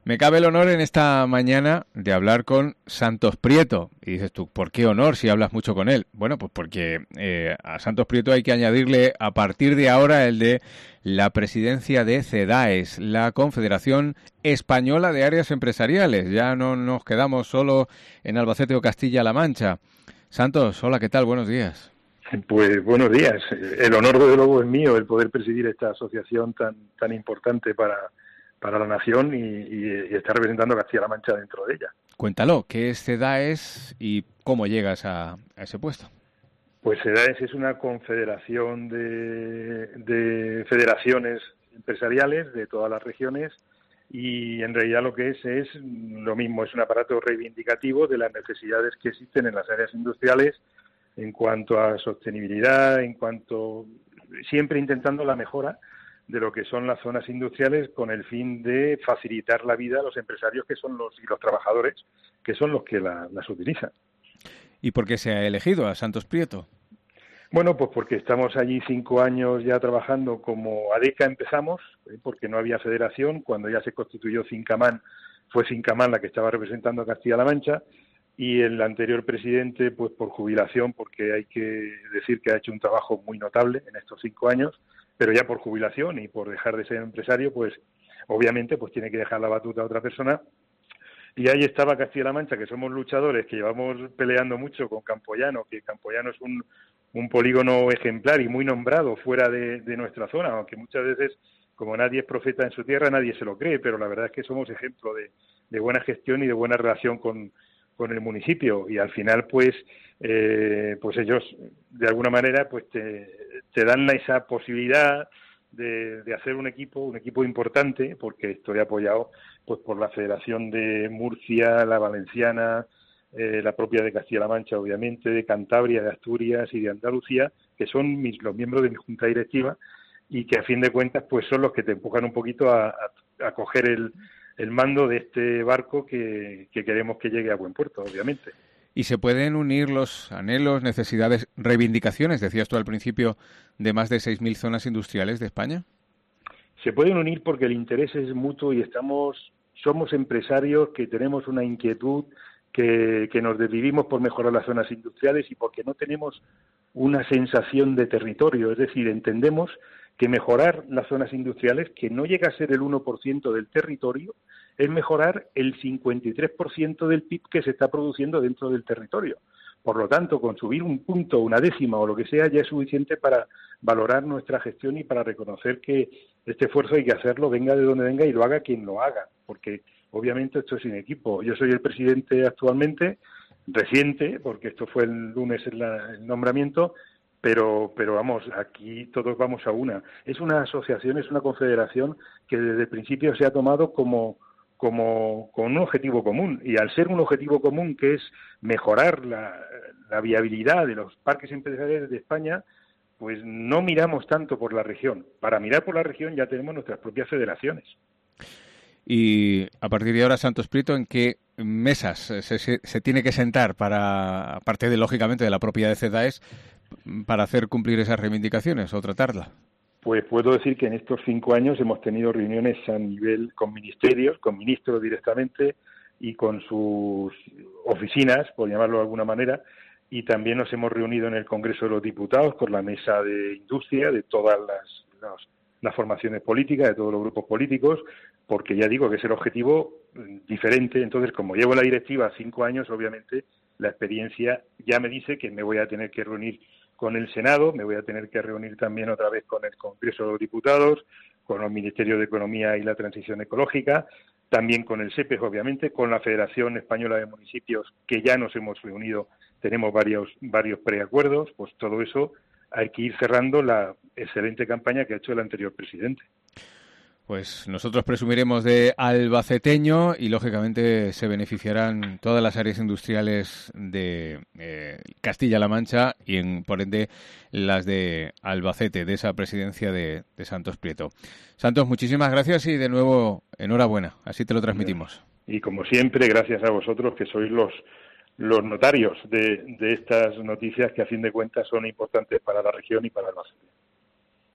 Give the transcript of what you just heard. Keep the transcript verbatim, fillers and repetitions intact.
Me cabe el honor en esta mañana de hablar con Santos Prieto. Y dices tú, ¿por qué honor si hablas mucho con él? Bueno, pues porque eh, a Santos Prieto hay que añadirle a partir de ahora el de la presidencia de CEDAES, la Confederación Española de Áreas Empresariales. Ya no nos quedamos solo en Albacete o Castilla-La Mancha. Santos, hola, ¿qué tal? Buenos días. Pues buenos días. El honor, desde luego, es mío el poder presidir esta asociación tan tan importante para, para la nación y, y, y estar representando a Castilla-La Mancha dentro de ella. Cuéntalo, ¿qué es CEDAES y cómo llegas a, a ese puesto? Pues CEDAES es una confederación de, de federaciones empresariales de todas las regiones y en realidad lo que es es lo mismo, es un aparato reivindicativo de las necesidades que existen en las áreas industriales en cuanto a sostenibilidad, en cuanto siempre intentando la mejora de lo que son las zonas industriales con el fin de facilitar la vida a los empresarios que son los y los trabajadores que son los que la, las utilizan. ¿Y por qué se ha elegido a Santos Prieto? Bueno, pues porque estamos allí cinco años ya trabajando como ADECA empezamos, ¿eh? Porque no había federación, cuando ya se constituyó Cincamán, fue Cincamán la que estaba representando a Castilla-La Mancha, y el anterior presidente, pues por jubilación, porque hay que decir que ha hecho un trabajo muy notable en estos cinco años, pero ya por jubilación y por dejar de ser empresario, pues obviamente pues tiene que dejar la batuta a otra persona. Y ahí estaba Castilla-La Mancha, que somos luchadores, que llevamos peleando mucho con Campoyano, que Campoyano es un, un polígono ejemplar y muy nombrado fuera de, de nuestra zona, aunque muchas veces, como nadie es profeta en su tierra, nadie se lo cree, pero la verdad es que somos ejemplo de, de buena gestión y de buena relación con, con el municipio. Y al final, pues, eh, pues ellos, de alguna manera, pues te, te dan esa posibilidad de, de hacer un equipo, un equipo importante, porque estoy apoyado pues por la Federación de Murcia, la Valenciana, eh, la propia de Castilla-La Mancha, obviamente, de Cantabria, de Asturias y de Andalucía, que son mis, los miembros de mi junta directiva y que a fin de cuentas pues son los que te empujan un poquito a, a, a coger el, el mando de este barco que, que queremos que llegue a buen puerto, obviamente. ¿Y se pueden unir los anhelos, necesidades, reivindicaciones, decías tú al principio, de más de seis mil zonas industriales de España? Se pueden unir porque el interés es mutuo y estamos, somos empresarios que tenemos una inquietud, que, que nos desvivimos por mejorar las zonas industriales y porque no tenemos una sensación de territorio. Es decir, entendemos que mejorar las zonas industriales, que no llega a ser el uno por ciento del territorio, es mejorar el cincuenta y tres por ciento del P I B que se está produciendo dentro del territorio. Por lo tanto, con subir un punto, una décima o lo que sea, ya es suficiente para valorar nuestra gestión y para reconocer que este esfuerzo hay que hacerlo, venga de donde venga y lo haga quien lo haga, porque obviamente esto es sin equipo. Yo soy el presidente actualmente, reciente, porque esto fue el lunes el, el nombramiento, pero pero vamos, aquí todos vamos a una. Es una asociación, es una confederación que desde el principio se ha tomado como como con un objetivo común, y al ser un objetivo común que es mejorar la, la viabilidad de los parques empresariales de España, pues no miramos tanto por la región. Para mirar por la región ya tenemos nuestras propias federaciones. Y a partir de ahora, Santos Prieto, ¿en qué mesas se, se, se tiene que sentar para, aparte de, lógicamente, de la propia de CEDAES, para hacer cumplir esas reivindicaciones o tratarla? Pues puedo decir que en estos cinco años hemos tenido reuniones a nivel con ministerios, con ministros directamente y con sus oficinas, por llamarlo de alguna manera, y también nos hemos reunido en el Congreso de los Diputados con la mesa de industria de todas las, las, las formaciones políticas, de todos los grupos políticos, porque ya digo que es el objetivo diferente. Entonces, como llevo la directiva cinco años, obviamente la experiencia ya me dice que me voy a tener que reunir con el Senado, me voy a tener que reunir también otra vez con el Congreso de los Diputados, con el Ministerio de Economía y la Transición Ecológica, también con el SEPES, obviamente, con la Federación Española de Municipios, que ya nos hemos reunido, tenemos varios varios preacuerdos, pues todo eso hay que ir cerrando la excelente campaña que ha hecho el anterior presidente. Pues nosotros presumiremos de albaceteño y, lógicamente, se beneficiarán todas las áreas industriales de eh, Castilla-La Mancha y, en, por ende, las de Albacete, de esa presidencia de, de Santos Prieto. Santos, muchísimas gracias y, de nuevo, enhorabuena. Así te lo transmitimos. Y, como siempre, gracias a vosotros, que sois los los notarios de, de estas noticias que, a fin de cuentas, son importantes para la región y para Albacete.